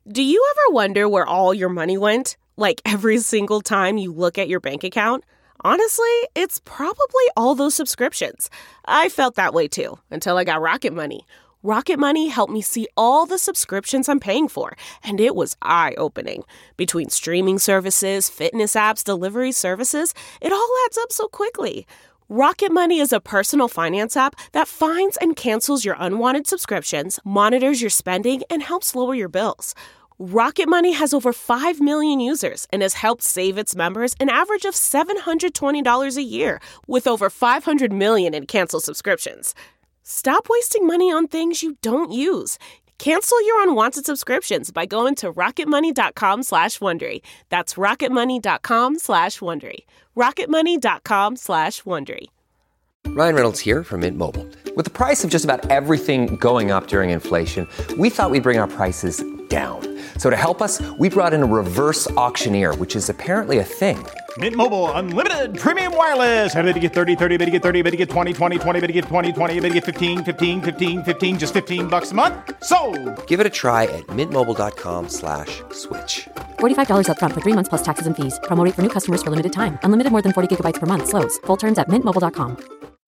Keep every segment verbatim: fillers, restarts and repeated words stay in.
Do you ever wonder where all your money went? Like every single time you look at your bank account? Honestly, it's probably all those subscriptions. I felt that way too, until I got Rocket Money. Rocket Money helped me see all the subscriptions I'm paying for, and it was eye-opening. Between streaming services, fitness apps, delivery services, it all adds up so quickly. Rocket Money is a personal finance app that finds and cancels your unwanted subscriptions, monitors your spending, and helps lower your bills. Rocket Money has over five million users and has helped save its members an average of seven hundred twenty dollars a year, with over five hundred million in canceled subscriptions. Stop wasting money on things you don't use. Cancel your unwanted subscriptions by going to rocketmoney.com slash Wondery. That's rocketmoney.com slash Wondery. rocketmoney.com slash Wondery. Ryan Reynolds here from Mint Mobile. With the price of just about everything going up during inflation, we thought we'd bring our prices down. So to help us, we brought in a reverse auctioneer, which is apparently a thing. Mint Mobile Unlimited Premium Wireless. How to get thirty, thirty, how to get thirty, how to get twenty, twenty, twenty, how to get twenty, twenty, how to get fifteen, fifteen, fifteen, fifteen, just fifteen bucks a month? Sold! Give it a try at mintmobile.com slash switch. forty-five dollars up front for three months plus taxes and fees. Promo rate for new customers for limited time. Unlimited more than forty gigabytes per month. Slows full terms at mint mobile dot com.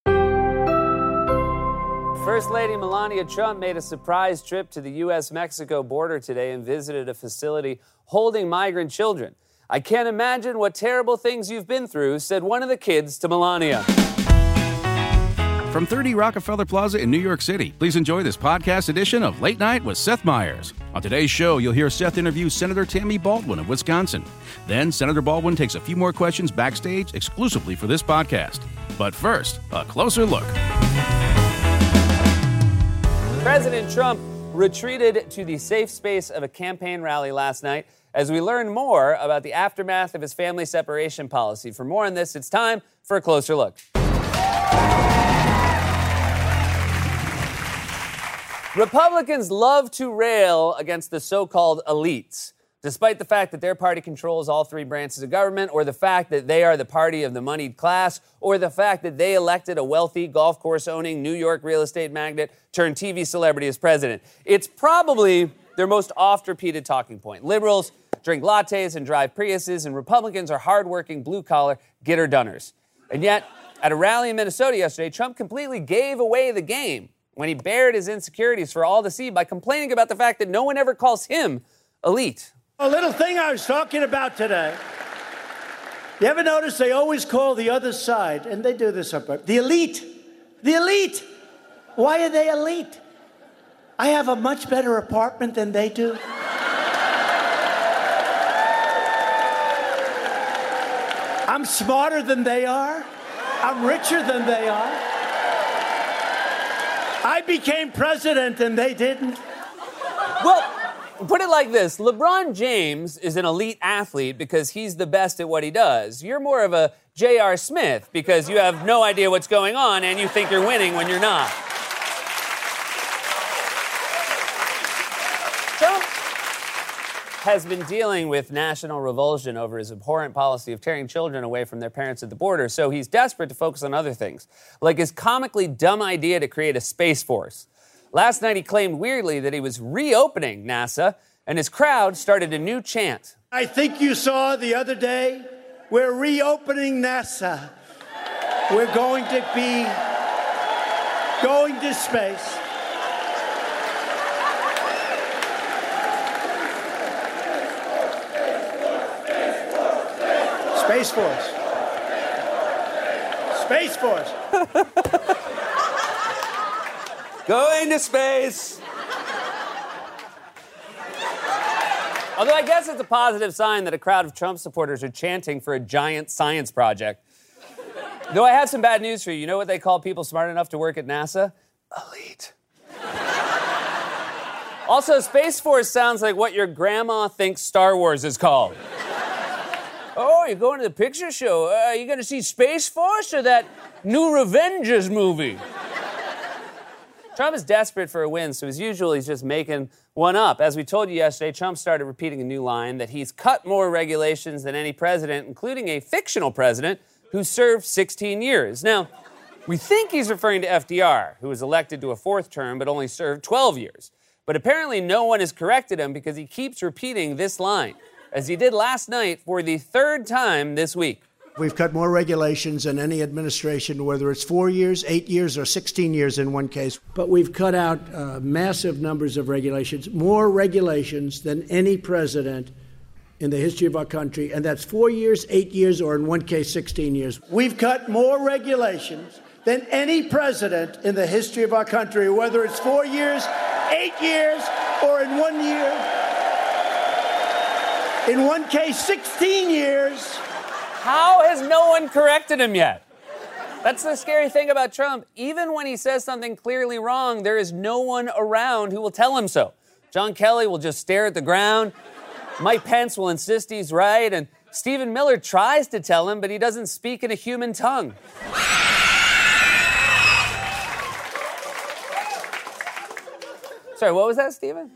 First Lady Melania Trump made a surprise trip to the U S Mexico border today and visited a facility holding migrant children. I can't imagine what terrible things you've been through, said one of the kids to Melania. From thirty Rockefeller Plaza in New York City, please enjoy this podcast edition of Late Night with Seth Meyers. On today's show, you'll hear Seth interview Senator Tammy Baldwin of Wisconsin. Then, Senator Baldwin takes a few more questions backstage exclusively for this podcast. But first, a closer look. President Trump retreated to the safe space of a campaign rally last night as we learn more about the aftermath of his family separation policy. For more on this, it's time for a closer look. Republicans love to rail against the so-called elites, despite the fact that their party controls all three branches of government, or the fact that they are the party of the moneyed class, or the fact that they elected a wealthy golf course-owning New York real estate magnate turned T V celebrity as president. It's probably their most oft-repeated talking point. Liberals drink lattes and drive Priuses, and Republicans are hardworking, blue-collar get-her-doners. And yet, at a rally in Minnesota yesterday, Trump completely gave away the game when he bared his insecurities for all to see by complaining about the fact that no one ever calls him elite. A little thing I was talking about today. You ever notice they always call the other side, and they do this up, the elite. The elite. Why are they elite? I have a much better apartment than they do. I'm smarter than they are. I'm richer than they are. I became president and they didn't. Well, put it like this. LeBron James is an elite athlete because he's the best at what he does. You're more of a J R. Smith because you have no idea what's going on and you think you're winning when you're not. Trump has been dealing with national revulsion over his abhorrent policy of tearing children away from their parents at the border, so he's desperate to focus on other things, like his comically dumb idea to create a space force. Last night he claimed weirdly that he was reopening NASA, and his crowd started a new chant. I think you saw the other day, we're reopening NASA. We're going to be going to space. Space Force. Space Force. Going to space. Although I guess it's a positive sign that a crowd of Trump supporters are chanting for a giant science project. Though I have some bad news for you. You know what they call people smart enough to work at NASA? Elite. Also, Space Force sounds like what your grandma thinks Star Wars is called. Oh, you're going to the picture show. Uh, are you going to see Space Force or that new Revengers movie? Trump is desperate for a win, so as usual, he's just making one up. As we told you yesterday, Trump started repeating a new line that he's cut more regulations than any president, including a fictional president who served sixteen years. Now, we think he's referring to F D R, who was elected to a fourth term but only served twelve years. But But apparently no one has corrected him because he keeps repeating this line, as he did last night for the third time this week. We've cut more regulations than any administration, whether it's four years, eight years, or sixteen years in one case. But we've cut out uh, massive numbers of regulations, more regulations than any president in the history of our country. And that's four years, eight years, or in one case, sixteen years. We've cut more regulations than any president in the history of our country, whether it's four years, eight years, or in one year. In one case, sixteen years. How has no one corrected him yet? That's the scary thing about Trump. Even when he says something clearly wrong, there is no one around who will tell him so. John Kelly will just stare at the ground. Mike Pence will insist he's right. And Stephen Miller tries to tell him, but he doesn't speak in a human tongue. Sorry, what was that, Stephen?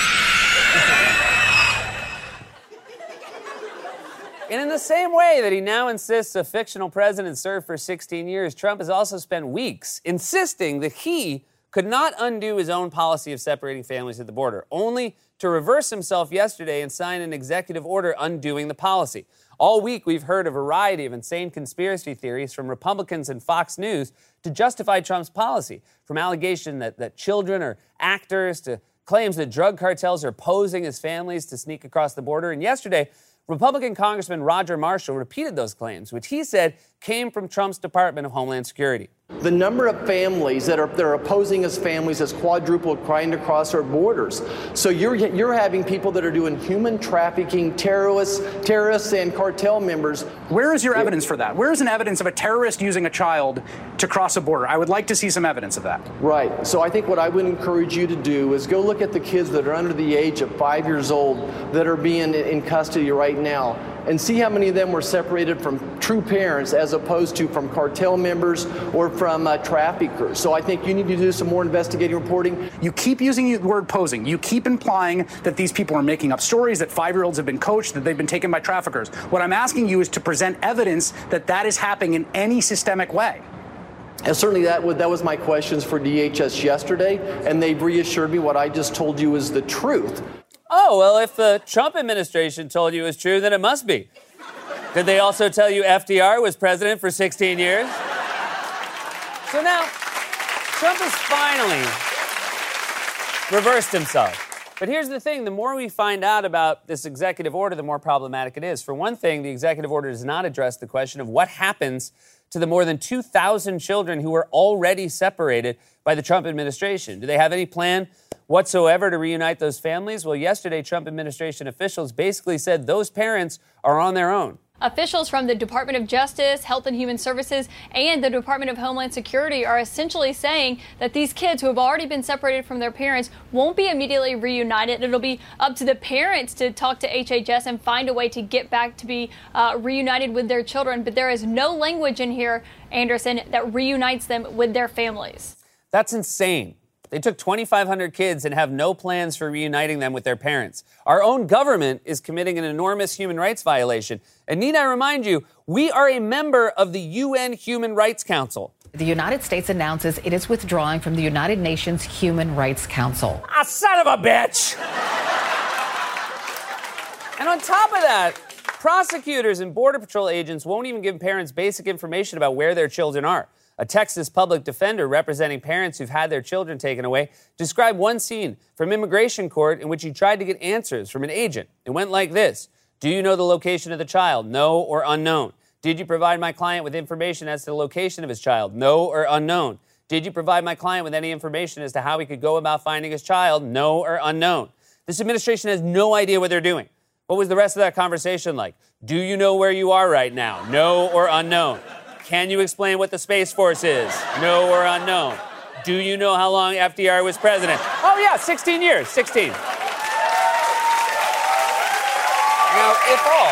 And in the same way that he now insists a fictional president served for sixteen years, Trump has also spent weeks insisting that he could not undo his own policy of separating families at the border, only to reverse himself yesterday and sign an executive order undoing the policy. All week, we've heard a variety of insane conspiracy theories from Republicans and Fox News to justify Trump's policy, from allegations that, that children are actors to claims that drug cartels are posing as families to sneak across the border. And yesterday, Republican Congressman Roger Marshall repeated those claims, which he said came from Trump's Department of Homeland Security. The number of families that are, that are posing as families has quadrupled trying to cross our borders. So you're you're having people that are doing human trafficking, terrorists, terrorists and cartel members. Where is your evidence for that? Where is an evidence of a terrorist using a child to cross a border? I would like to see some evidence of that. Right. So I think what I would encourage you to do is go look at the kids that are under the age of five years old that are being in custody right now, and see how many of them were separated from true parents as opposed to from cartel members or from uh, traffickers. So I think you need to do some more investigative reporting. You keep using the word posing. You keep implying that these people are making up stories, that five-year-olds have been coached, that they've been taken by traffickers. What I'm asking you is to present evidence that that is happening in any systemic way. And certainly that was, that was my questions for D H S yesterday, and they've reassured me what I just told you is the truth. Oh, well, if the Trump administration told you it was true, then it must be. Did they also tell you F D R was president for sixteen years? So now, Trump has finally reversed himself. But here's the thing. The more we find out about this executive order, the more problematic it is. For one thing, the executive order does not address the question of what happens to the more than two thousand children who were already separated by the Trump administration. Do they have any plan whatsoever to reunite those families? Well, yesterday, Trump administration officials basically said those parents are on their own. Officials from the Department of Justice, Health and Human Services, and the Department of Homeland Security are essentially saying that these kids who have already been separated from their parents won't be immediately reunited. It'll be up to the parents to talk to H H S and find a way to get back to be uh, reunited with their children. But there is no language in here, Anderson, that reunites them with their families. That's insane. They took twenty-five hundred kids and have no plans for reuniting them with their parents. Our own government is committing an enormous human rights violation. And need I remind you, we are a member of the U N Human Rights Council. The United States announces it is withdrawing from the United Nations Human Rights Council. Ah, son of a bitch! And on top of that, prosecutors and Border Patrol agents won't even give parents basic information about where their children are. A Texas public defender representing parents who've had their children taken away described one scene from immigration court in which he tried to get answers from an agent. It went like this. Do you know the location of the child? No or unknown. Did you provide my client with information as to the location of his child? No or unknown. Did you provide my client with any information as to how he could go about finding his child? No or unknown. This administration has no idea what they're doing. What was the rest of that conversation like? Do you know where you are right now? No or unknown. Can you explain what the Space Force is? No or unknown. Do you know how long F D R was president? Oh, yeah, sixteen years, sixteen. Now, if all,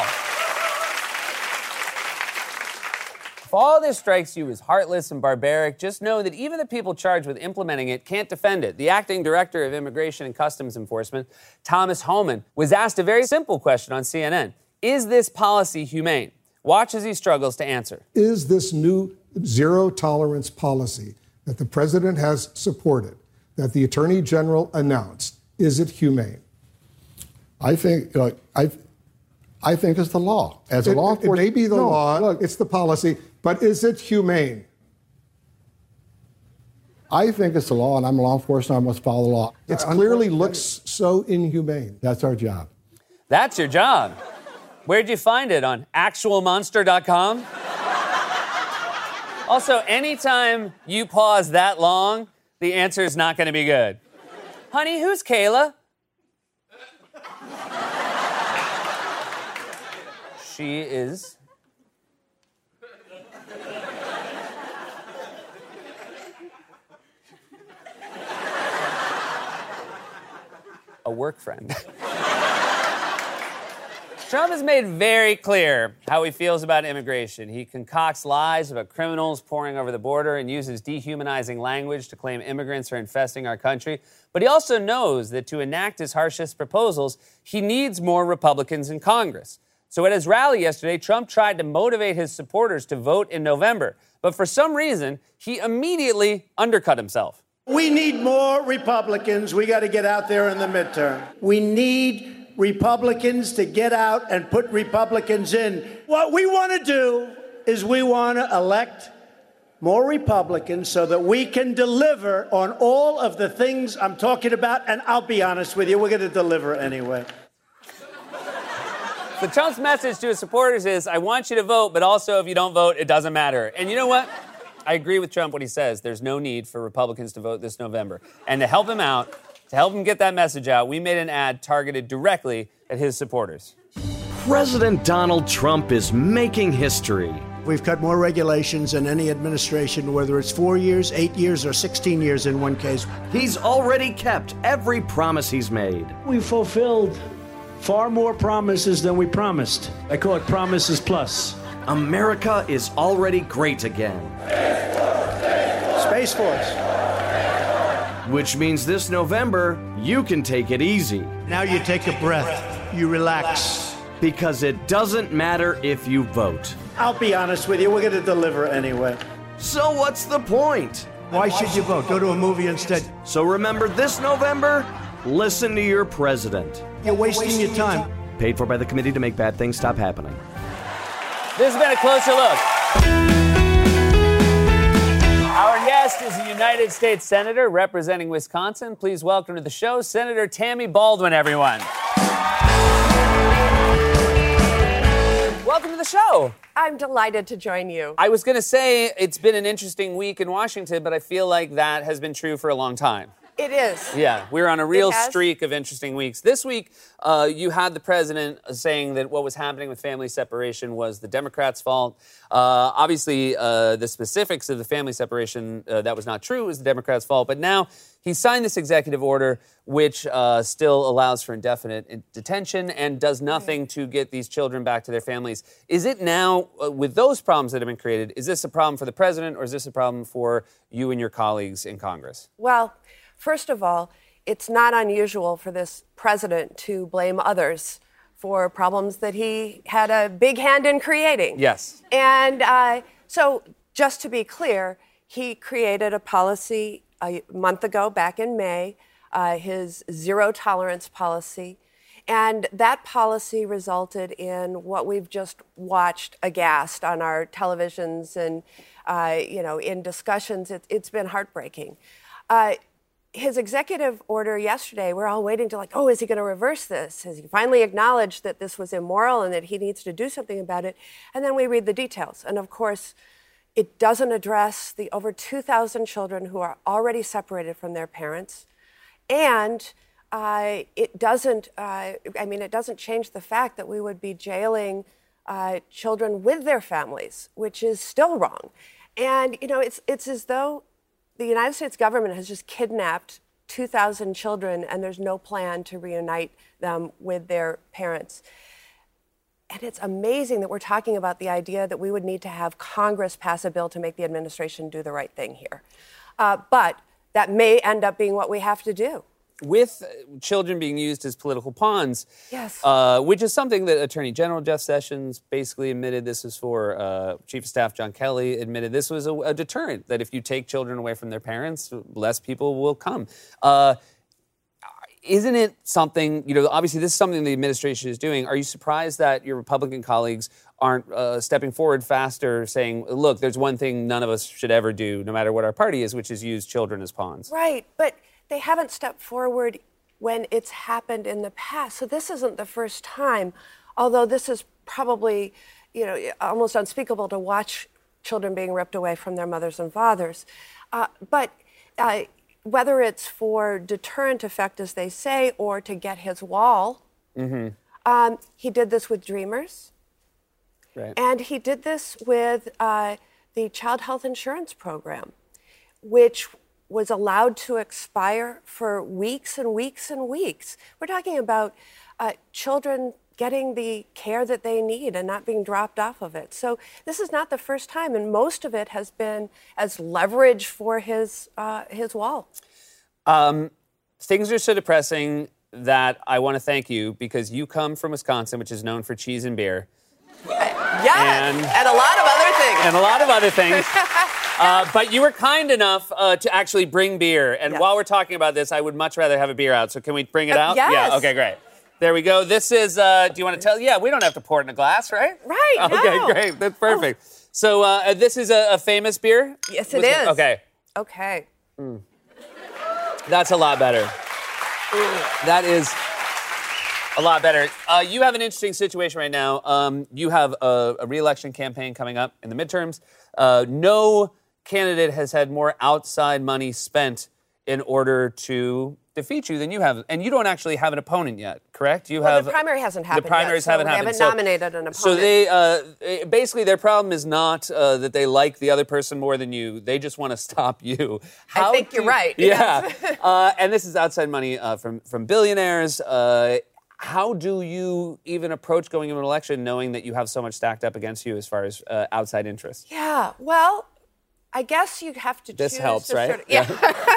if all this strikes you as heartless and barbaric, just know that even the people charged with implementing it can't defend it. The acting director of Immigration and Customs Enforcement, Thomas Homan, was asked a very simple question on C N N. Is this policy humane? Watch as he struggles to answer. Is this new zero-tolerance policy that the president has supported, that the Attorney General announced, is it humane? I think, uh, I, I think it's the law. As a it, law enforcement, it may be the no, law. Look, It's the policy. But is it humane? I think it's the law, and I'm a law enforcement. I must follow the law. It clearly looks so inhumane. That's our job. That's your job. Where'd you find it? On actual monster dot com? Also, anytime you pause that long, the answer is not going to be good. Honey, who's Kayla? She is... a work friend. Trump has made very clear how he feels about immigration. He concocts lies about criminals pouring over the border and uses dehumanizing language to claim immigrants are infesting our country. But he also knows that to enact his harshest proposals, he needs more Republicans in Congress. So at his rally yesterday, Trump tried to motivate his supporters to vote in November. But for some reason, he immediately undercut himself. We need more Republicans. We got to get out there in the midterm. We need Republicans to get out and put Republicans in. What we want to do is we want to elect more Republicans so that we can deliver on all of the things I'm talking about. And I'll be honest with you, we're going to deliver anyway. So Trump's message to his supporters is, I want you to vote, but also if you don't vote, it doesn't matter. And you know what? I agree with Trump when he says there's no need for Republicans to vote this November. And to help him out, to help him get that message out, we made an ad targeted directly at his supporters. President Donald Trump is making history. We've cut more regulations than any administration, whether it's four years, eight years, or sixteen years in one case. He's already kept every promise he's made. We fulfilled far more promises than we promised. I call it Promises Plus. America is already great again. Space Force. Which means this November, you can take it easy. Now you take a breath. You relax. Because it doesn't matter if you vote. I'll be honest with you, we're going to deliver anyway. So what's the point? Why should you vote? Go to a movie instead. So remember this November, listen to your president. You're wasting your time. Paid for by the Committee to Make Bad Things Stop Happening. This has been a closer look. Our guest is a United States Senator representing Wisconsin. Please welcome to the show, Senator Tammy Baldwin, everyone. Welcome to the show. I'm delighted to join you. I was going to say it's been an interesting week in Washington, but I feel like that has been true for a long time. It is. Yeah, we're on a real streak of interesting weeks. This week, uh, you had the president saying that what was happening with family separation was the Democrats' fault. Uh, obviously, uh, the specifics of the family separation, uh, that was not true. It was the Democrats' fault. But now he signed this executive order, which uh, still allows for indefinite detention and does nothing to get these children back to their families. Is it now, uh, with those problems that have been created, is this a problem for the president or is this a problem for you and your colleagues in Congress? Well, first of all, it's not unusual for this president to blame others for problems that he had a big hand in creating. Yes. And uh, so, just to be clear, he created a policy a month ago, back in May, uh, his zero tolerance policy. And that policy resulted in what we've just watched aghast on our televisions and, uh, you know, in discussions. It, it's been heartbreaking. Uh, His executive order yesterday, we're all waiting to like, oh, is he going to reverse this? Has he finally acknowledged that this was immoral and that he needs to do something about it? And then we read the details. And of course, it doesn't address the over two thousand children who are already separated from their parents. And uh, it doesn't, uh, I mean, it doesn't change the fact that we would be jailing uh, children with their families, which is still wrong. And, you know, it's it's as though the United States government has just kidnapped two thousand children and there's no plan to reunite them with their parents. And it's amazing that we're talking about the idea that we would need to have Congress pass a bill to make the administration do the right thing here. Uh, but that may end up being what we have to do. With children being used as political pawns, yes, uh, which is something that Attorney General Jeff Sessions basically admitted this was for. Uh, Chief of Staff John Kelly admitted this was a, a deterrent, that if you take children away from their parents, less people will come. Uh, isn't it something, you know, obviously this is something the administration is doing. Are you surprised that your Republican colleagues aren't uh, stepping forward faster, saying, look, there's one thing none of us should ever do, no matter what our party is, which is use children as pawns? Right, but they haven't stepped forward when it's happened in the past. So this isn't the first time, although this is probably, you know, almost unspeakable to watch children being ripped away from their mothers and fathers. Uh, but uh, whether it's for deterrent effect, as they say, or to get his wall, mm-hmm. um, he did this with Dreamers. Right. And he did this with uh, the Child Health Insurance Program, which was allowed to expire for weeks and weeks and weeks. We're talking about uh, children getting the care that they need and not being dropped off of it. So this is not the first time, and most of it has been as leverage for his uh, his wall. Um, things are so depressing that I want to thank you because you come from Wisconsin, which is known for cheese and beer. Yeah, and, and a lot of other things. And a lot of other things. uh, but you were kind enough uh, to actually bring beer. And yes. while we're talking about this, I would much rather have a beer out. So can we bring it uh, out? Yes. Yeah, okay, great. There we go. This is, uh, do you want to tell? Yeah, we don't have to pour it in a glass, right? Right, Okay, no. great. That's perfect. Oh. So uh, this is a, a famous beer? Yes, it Was is. It? Okay. Okay. Mm. That's a lot better. Mm. That is a lot better. Uh, you have an interesting situation right now. Um, you have a, a re-election campaign coming up in the midterms. Uh, no candidate has had more outside money spent in order to defeat you than you have. And you don't actually have an opponent yet, correct? You well, have the primary hasn't happened The primaries yet, so haven't they happened. haven't so, nominated an opponent. So they, uh, basically their problem is not uh, that they like the other person more than you. They just want to stop you. How I think do, you're right. Yeah. uh, and this is outside money uh, from, from billionaires. Uh, how do you even approach going into an election knowing that you have so much stacked up against you as far as uh, outside interests? Yeah, well, I guess you have to this choose helps, to right? Sort of, yeah.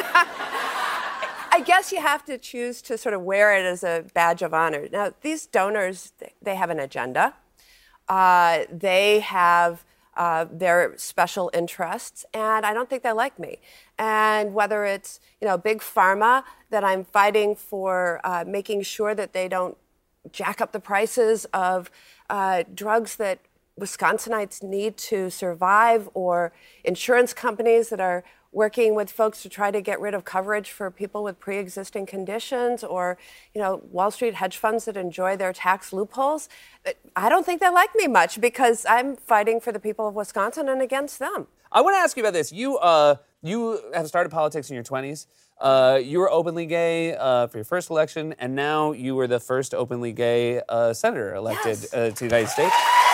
I guess you have to choose to sort of wear it as a badge of honor. Now, these donors, they have an agenda. Uh, they have uh, their special interests, and I don't think they like me. And whether it's, you know, big pharma that I'm fighting for uh, making sure that they don't jack up the prices of uh, drugs that Wisconsinites need to survive, or insurance companies that are working with folks to try to get rid of coverage for people with pre-existing conditions, or, you know, Wall Street hedge funds that enjoy their tax loopholes. I don't think they like me much because I'm fighting for the people of Wisconsin and against them. I want to ask you about this. You uh, you have started politics in your twenties. Uh, you were openly gay uh, for your first election, and now you were the first openly gay uh, senator elected yes. uh, to the United States.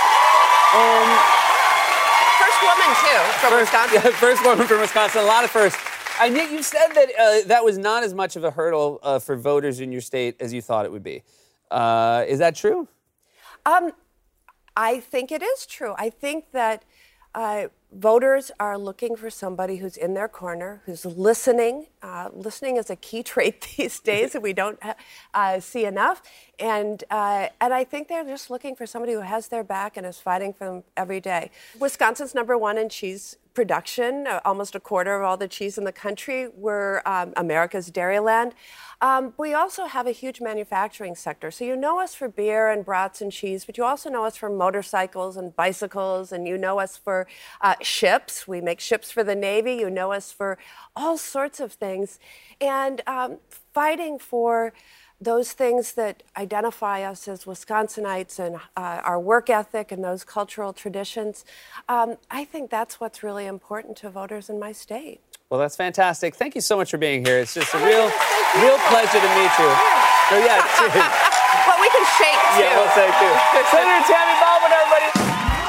Um, First woman, too, from first, Wisconsin. Yeah, first woman from Wisconsin, a lot of firsts. And yet you said that uh, that was not as much of a hurdle uh, for voters in your state as you thought it would be. Uh, is that true? Um, I think it is true. I think that uh, voters are looking for somebody who's in their corner, who's listening. Uh, listening is a key trait these days that we don't uh, see enough. And uh, and I think they're just looking for somebody who has their back and is fighting for them every day. Wisconsin's number one in cheese production. Uh, almost a quarter of all the cheese in the country. We're um, America's Dairyland. Um, we also have a huge manufacturing sector. So you know us for beer and brats and cheese, but you also know us for motorcycles and bicycles, and you know us for uh, ships. We make ships for the Navy. You know us for all sorts of things. And um, fighting for those things that identify us as Wisconsinites and uh, our work ethic and those cultural traditions, um, I think that's what's really important to voters in my state. Well, that's fantastic. Thank you so much for being here. It's just a real, real pleasure to meet you. So yeah, cheers. Well, we can shake too. Yeah, we'll shake too. Senator Tammy Baldwin, everybody.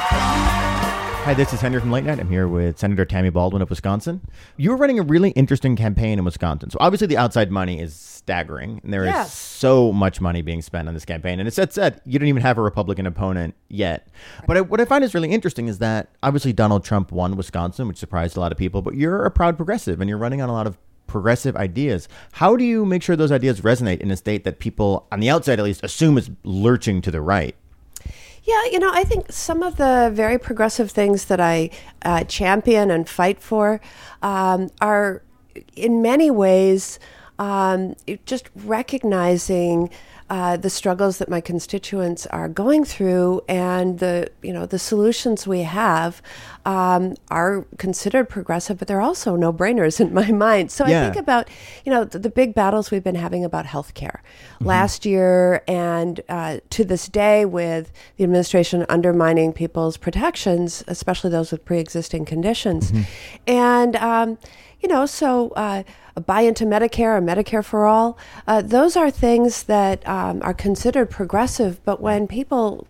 Hi, this is Senator from Late Night. I'm here with Senator Tammy Baldwin of Wisconsin. You were running a really interesting campaign in Wisconsin. So obviously the outside money is staggering, and there yes. is so much money being spent on this campaign. And it's that said, you don't even have a Republican opponent yet. But I, what I find is really interesting is that obviously Donald Trump won Wisconsin, which surprised a lot of people, but you're a proud progressive and you're running on a lot of progressive ideas. How do you make sure those ideas resonate in a state that people, on the outside at least, assume is lurching to the right? Yeah, you know, I think some of the very progressive things that I uh, champion and fight for um, are in many ways um, it just recognizing uh, the struggles that my constituents are going through, and the you know the solutions we have um, are considered progressive, but they're also no-brainers in my mind. So Yeah. I think about you know the, the big battles we've been having about healthcare last year, and uh, to this day, with the administration undermining people's protections, especially those with pre-existing conditions, and um, you know so. Uh, a buy into Medicare or Medicare for all, uh, those are things that um, are considered progressive, but when people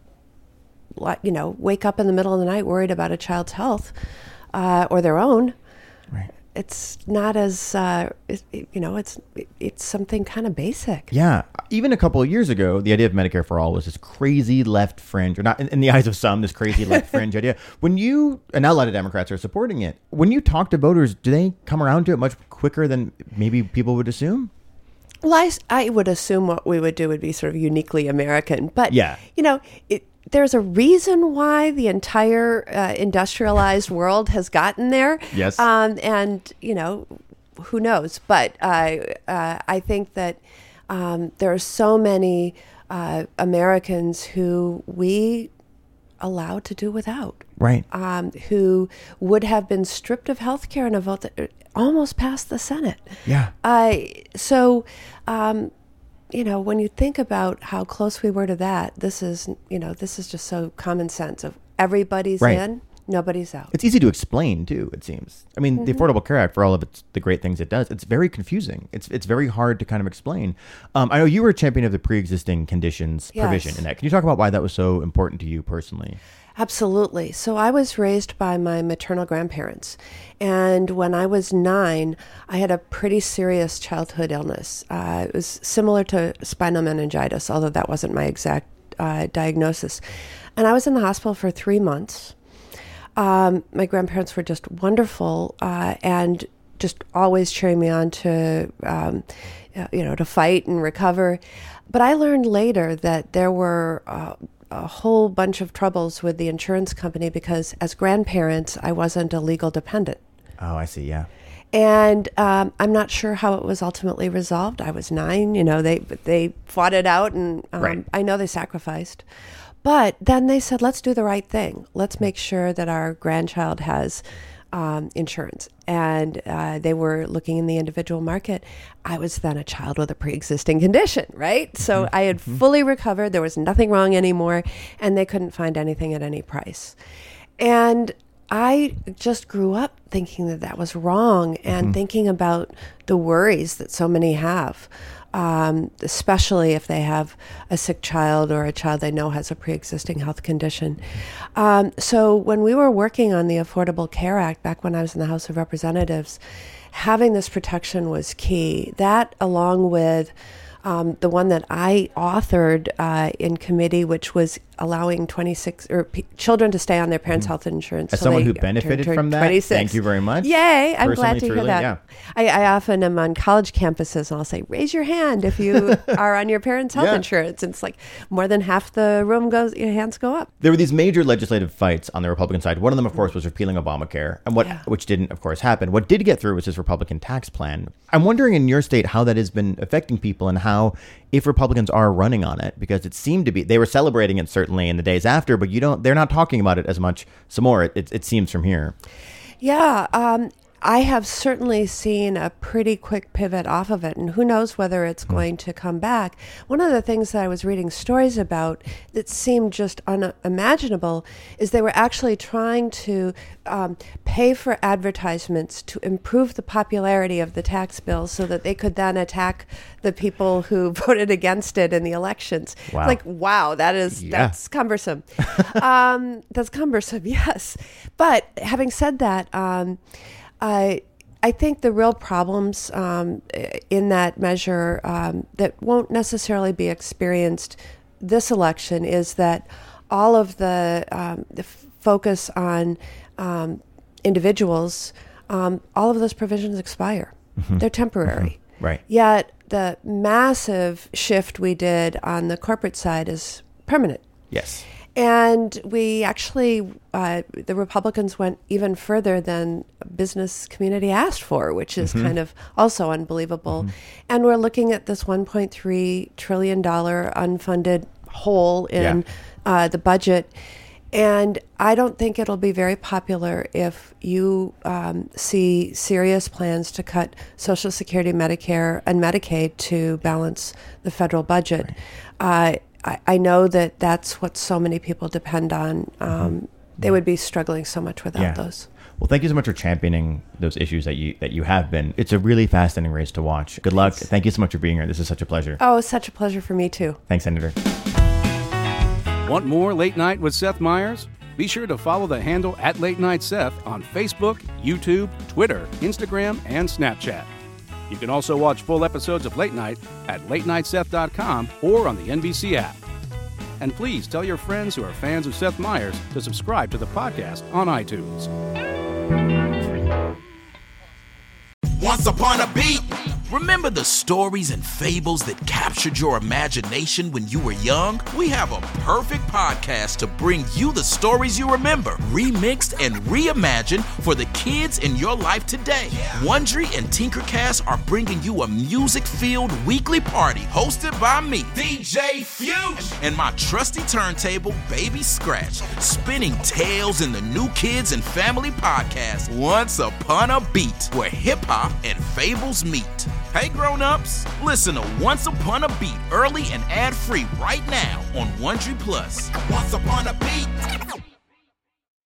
like, you know, wake up in the middle of the night worried about a child's health uh, or their own, right. it's not as, uh, it, it- you know, it's it's something kind of basic. Yeah. Even a couple of years ago, the idea of Medicare for all was this crazy left fringe, or not in, in the eyes of some, this crazy left fringe idea. When you, and now a lot of Democrats are supporting it, when you talk to voters, do they come around to it much quicker than maybe people would assume? Well, I, s- I would assume what we would do would be sort of uniquely American, but Yeah. you know, it, there's a reason why the entire uh, industrialized world has gotten there. Yes. Um, and you know, who knows? But uh, uh, I think that um, there are so many uh, Americans who we allow to do without. Right. Um, who would have been stripped of health care in a vote that almost passed the Senate. Yeah. Uh, so, um, you know, when you think about how close we were to that, this is, you know, this is just so common sense of everybody's Right. in, nobody's out. It's easy to explain too, it seems. I mean, the Mhm. Affordable Care Act, for all of its the great things it does, it's very confusing. It's it's very hard to kind of explain. Um, I know you were a champion of the pre-existing conditions provision Yes. in that. Can you talk about why that was so important to you personally? Absolutely. So I was raised by my maternal grandparents. And when I was nine, I had a pretty serious childhood illness. Uh, it was similar to spinal meningitis, although that wasn't my exact uh, diagnosis. And I was in the hospital for three months. Um, my grandparents were just wonderful uh, and just always cheering me on to, um, you know, to fight and recover. But I learned later that there were uh, a whole bunch of troubles with the insurance company because as grandparents, I wasn't a legal dependent. Oh, I see. Yeah. And um, I'm not sure how it was ultimately resolved. I was nine, you know, they they fought it out, and um, Right. I know they sacrificed. But then they said, let's do the right thing. Let's make sure that our grandchild has um, insurance. And uh, they were looking in the individual market. I was then a child with a pre-existing condition, right? So I had fully recovered. There was nothing wrong anymore. And they couldn't find anything at any price. And I just grew up thinking that that was wrong and thinking about the worries that so many have, um, especially if they have a sick child or a child they know has a pre-existing health condition. Um, so when we were working on the Affordable Care Act back when I was in the House of Representatives, having this protection was key. That, along with um, the one that I authored uh, in committee, which was allowing twenty-six or p- children to stay on their parents' health insurance. As till someone they who turn- benefited turn from that, twenty-six. thank you very much. Yay! I'm glad Personally, to hear truly, that. yeah. I, I often am on college campuses, and I'll say, "Raise your hand if you are on your parents' health Yeah. insurance." And it's like more than half the room goes, your hands go up. There were these major legislative fights on the Republican side. One of them, of course, was repealing Obamacare, and what which didn't, of course, happen. What did get through was this Republican tax plan. I'm wondering in your state how that has been affecting people and how, if Republicans are running on it, because it seemed to be they were celebrating it certainly in the days after, but you don't they're not talking about it as much some more. It, it, it seems from here. Yeah, um, I have certainly seen a pretty quick pivot off of it, and who knows whether it's going to come back. One of the things that I was reading stories about that seemed just unimaginable is they were actually trying to um, pay for advertisements to improve the popularity of the tax bill so that they could then attack the people who voted against it in the elections. Wow. Like, wow, that is Yeah. that's cumbersome. um, that's cumbersome, yes. But having said that, um, I I think the real problems um, in that measure um, that won't necessarily be experienced this election is that all of the, um, the focus on um, individuals, um, all of those provisions expire. Mhm. They're temporary. Mhm. Right. Yet the massive shift we did on the corporate side is permanent. Yes. And we actually, uh, the Republicans went even further than business community asked for, which is Mhm. kind of also unbelievable. Mhm. And we're looking at this one point three trillion dollars unfunded hole in uh, the budget. And I don't think it'll be very popular if you um, see serious plans to cut Social Security, Medicare, and Medicaid to balance the federal budget. Uh, I, I know that that's what so many people depend on. Um, they would be struggling so much without Yeah. those. Well, thank you so much for championing those issues that you that you have been. It's a really fascinating race to watch. Good luck. Thank you so much for being here. This is such a pleasure. Oh, it's such a pleasure for me, too. Thanks, Senator. Want more Late Night with Seth Meyers? Be sure to follow the handle at Late Night Seth on Facebook, YouTube, Twitter, Instagram, and Snapchat. You can also watch full episodes of Late Night at late night seth dot com or on the N B C app. And please tell your friends who are fans of Seth Meyers to subscribe to the podcast on iTunes. Once upon a beat. Remember the stories and fables that captured your imagination when you were young? We have a perfect podcast to bring you the stories you remember, remixed and reimagined for the kids in your life today. Wondery and Tinkercast are bringing you a music-filled weekly party hosted by me, D J Fusion, and my trusty turntable, Baby Scratch, spinning tales in the New Kids and Family podcast, Once Upon a Beat, where hip-hop and fables meet. Hey grown-ups, listen to Once Upon a Beat early and ad-free right now on Wondery Plus. Once Upon a Beat.